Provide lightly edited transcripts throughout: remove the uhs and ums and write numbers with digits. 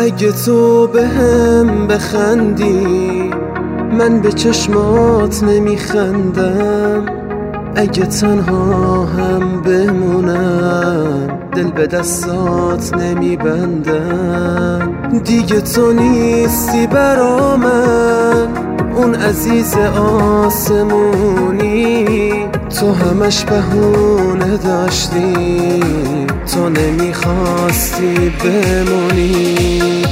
اگه تو بهم بخندی من به چشمات نمیخندم، اگه تنها هم بمونم دل به دستات نمیبندم. دیگه تو نیستی برا من اون عزیز آسمونی، تو همش بهونه داشتی، تو نمیخواستی بمونی.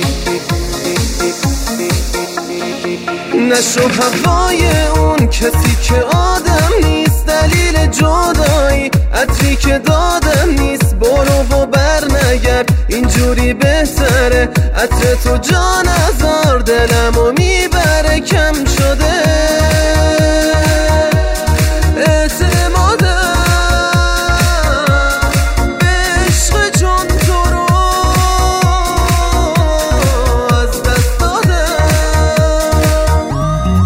نشو هوای اون کسی که آدم نیست، دلیل جدایی عطری که دادم نیست. برو و بر نگرد اینجوری بهتره، عطر تو جان هزار دلمو میبره. کم شده اعتمادم به عشق چون تو رو از دست دادم.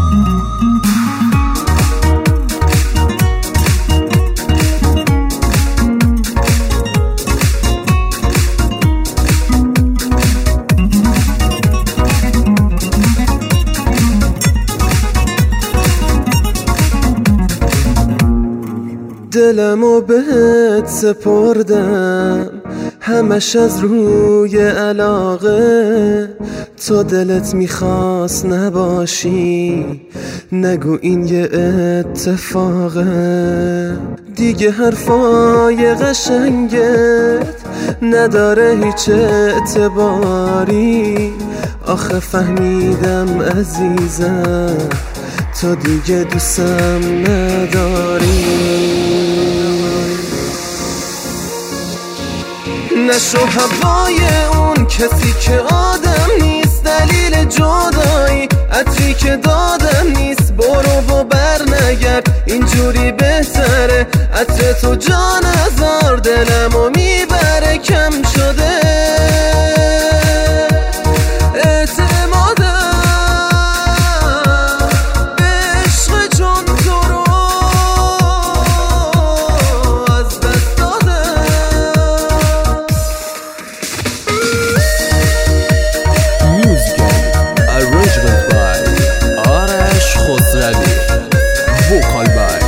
دلمو بهت سپردم همش از روی علاقه، تو دلت میخواست نباشی نگو این یه اتفاقه. دیگه حرفای قشنگت نداره هیچ اعتباری، آخه فهمیدم عزیزم تو دیگه دوستم نداری. نشو هوای اون کسی که آدم نیست، دلیل جدایی عطری که دادم نیست. برو و بر نگرد اینجوری بهتره، عطر تو جان هزار دلمو میبره. کم شده Arrangement by Arash Khosravi, vocal by